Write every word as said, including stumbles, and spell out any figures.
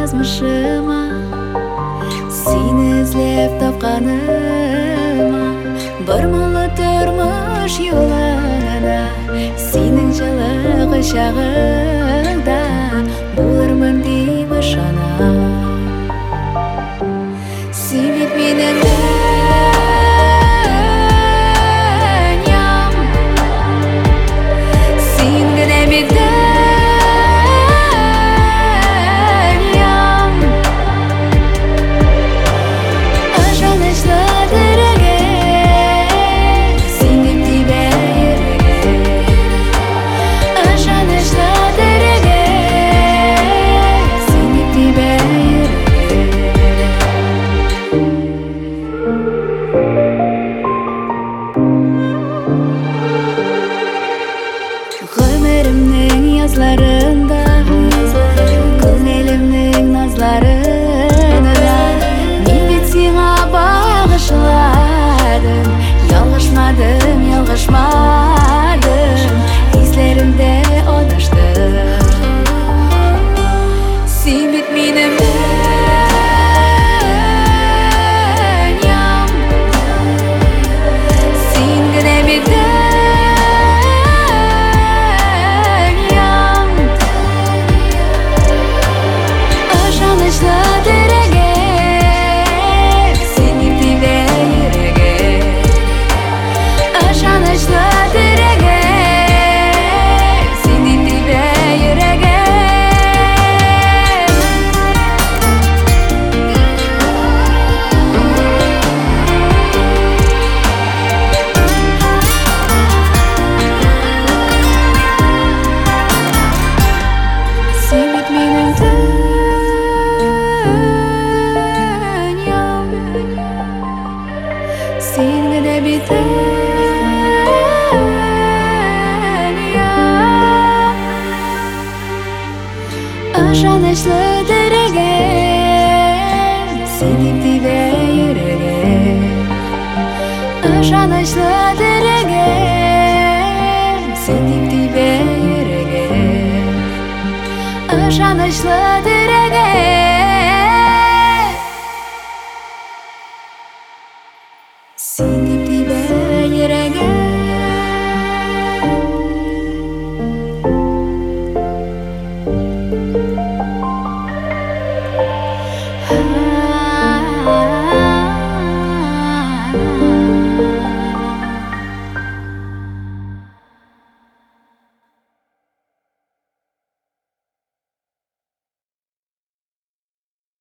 yazmışıma, seni izlep tapkanıma, bir mulla turmuş yoluna, senin жылы құшағыңда болармын деп ышана. Себеп менің дүниям, сен генә бит дүниям. Ышанычлы дөрегем, сен дип тибә йөрәгем. Ышанычлы дөрегем, сен дип тибә Гомеремнең язларында, күңелемнең назларында, мин бит сиңа багышладым. Ялгышмадым, ялгышмадым, изләремдә адаштым. Син бит минем дүниям, син генә бит ышанычлы дөрегем, сен дип тибә йөрәгем. Ышанычлы дөрегем, сен дип тибә йөрәгем. Сен бит минем дүниям, сен генә бит дүниям. Ышанычлы дөрегем, сен дип тибә йөрәгем. Ышанычлы дөрегем, сен дип тибә йөрәгем. Ышанычлы дөрегем, сен дип тибә йөрәгем.